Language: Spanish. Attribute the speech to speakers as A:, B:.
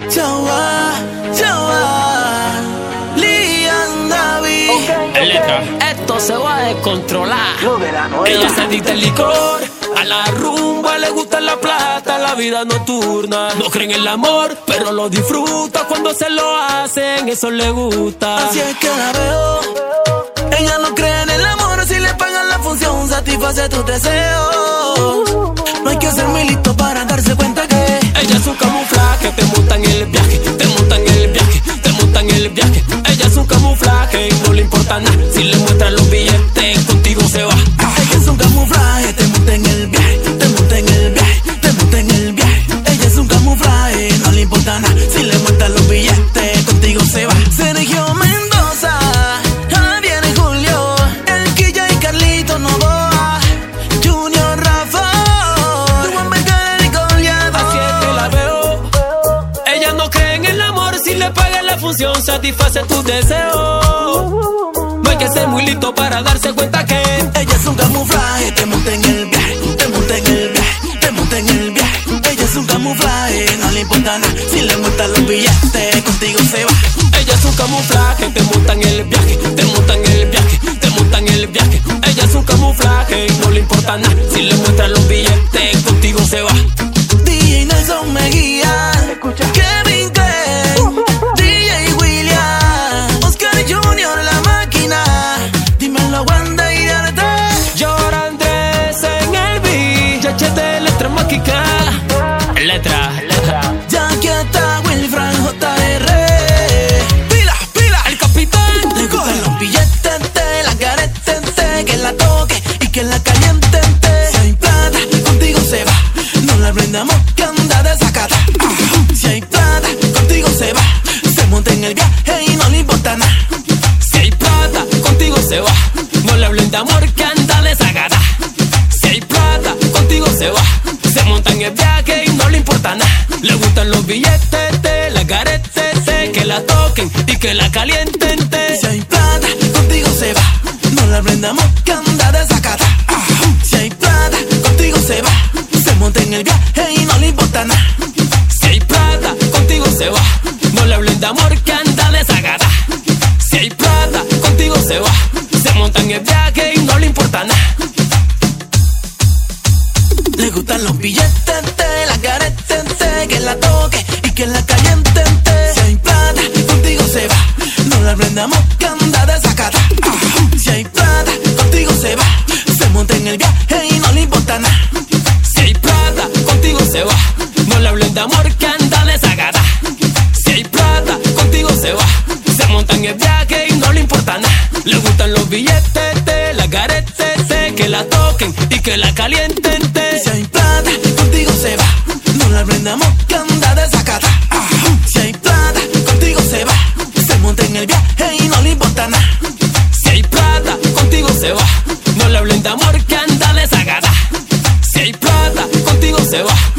A: Chaua, chaua, Lian David.
B: En letra.
C: Esto se va a descontrolar.
A: Lo de la nueva.
C: Ella se adicta al licor, a la rumba, le gusta la plata, la vida nocturna. No creen en el amor, pero lo disfruta cuando se lo hacen, eso le gusta.
A: Así es que la veo. Ella no cree en el amor, si le pagan la función, satisface tus deseos. No hay que ser muy listo para darse cuenta que
C: ella es un camuflaje, te monta en el viaje, te monta en el viaje, te monta en el viaje. Ella es un camuflaje y no le importa nada, si le muestran los billetes, contigo se va.
A: ella es un camuflaje, te monta en el viaje, te monta en el viaje, te monta en el viaje. Ella es un camuflaje, no le importa nada, si le muestran los billetes, contigo se va. Sergio Mendoza, Javier y Julio, el Quilla y Carlito Novoa, Junior Rafa, Juan Mercader y Goliath.
C: Así es que la veo. Ella no cree en el amor, si le pagan la función, satisface tus deseos. No hay que ser muy listo para darse cuenta que
A: ella es un camuflaje, te monta en el viaje, te monta en el viaje, te monta en el viaje. Ella es un camuflaje, no le importa nada, si le muestran los billetes, contigo se va.
C: ella es un camuflaje, te monta en el viaje, te monta en el viaje, te monta en el viaje. Ella es un camuflaje y no le importa nada, si le muestran los billetes, contigo se va.
A: DJ Nelson Mejía, Kevin Klein, DJ William, Oscar Junior, la máquina. Dímelo, Wanda y Arta.
C: Llora Andrés en el beat, Yachete, letra mágica. Letra.
A: Ya que está Wilfran JR. Pila, pila,
C: El capitán.
A: le gustan los billetes, la careta, que la toque y que la caliente. Si hay plata, contigo se va. No la prendamos que anda desacata. Si hay plata, contigo se va. Se monta en el viaje y no le importa nada.
C: Si hay plata, contigo se va. No le hablen de amor que anda desagada. Si hay plata, contigo se va. Se monta en el viaje y no le importa nada. Le gustan los billetes, la carete, que la toquen y que la calienten.
A: Si hay plata, contigo se va. No la prendamos que anda desacata. Si hay plata, contigo se va. Se monta en el viaje y no le importa nada.
C: Si hay plata, contigo se va. No le hablen de amor que anda desagada. Si hay plata, contigo se va. Se monta en el viaje y no le importa nada.
A: Le gustan los billetes, la careta, que la toque y que la caliente. Si hay plata, contigo se va. No la prendamos que anda desacata. Si hay plata, contigo se va. Se monta en el viaje y no le importa nada.
C: Si hay plata, contigo se va. No le hablen de amor que anda desagada. Si hay plata, contigo se va. Se monta en el viaje y no le importa nada. Le gustan los billetes, la carete, que la toquen y que la calienten.
A: Si hay plata, contigo se va. No la prendamos que anda desacata. Si hay plata, contigo se va. Se monta en el viaje y no le importa nada.
C: Si hay plata, contigo se va. No le hablen de amor que anda desagada. Si hay plata, contigo se va.